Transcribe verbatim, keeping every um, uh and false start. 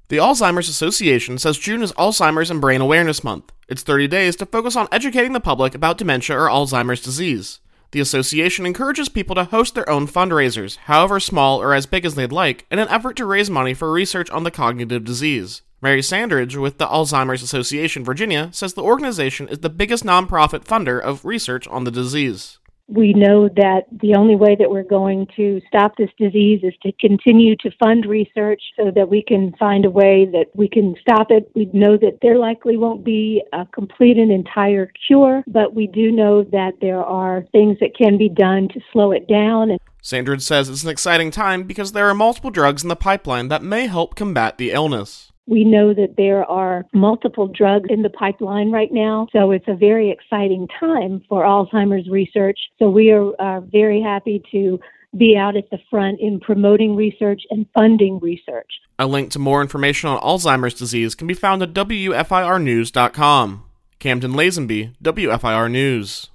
The Alzheimer's Association says June is Alzheimer's and Brain Awareness Month. It's thirty days to focus on educating the public about dementia or Alzheimer's disease. The association encourages people to host their own fundraisers, however small or as big as they'd like, in an effort to raise money for research on the cognitive disease. Mary Sandridge with the Alzheimer's Association Virginia says the organization is the biggest nonprofit funder of research on the disease. We know that the only way that we're going to stop this disease is to continue to fund research so that we can find a way that we can stop it. We know that there likely won't be a complete and entire cure, but we do know that there are things that can be done to slow it down. Sandridge says it's an exciting time because there are multiple drugs in the pipeline that may help combat the illness. We know that there are multiple drugs in the pipeline right now, so it's a very exciting time for Alzheimer's research. So we are uh, very happy to be out at the front in promoting research and funding research. A link to more information on Alzheimer's disease can be found at W F I R news dot com. Camden Lazenby, W F I R News.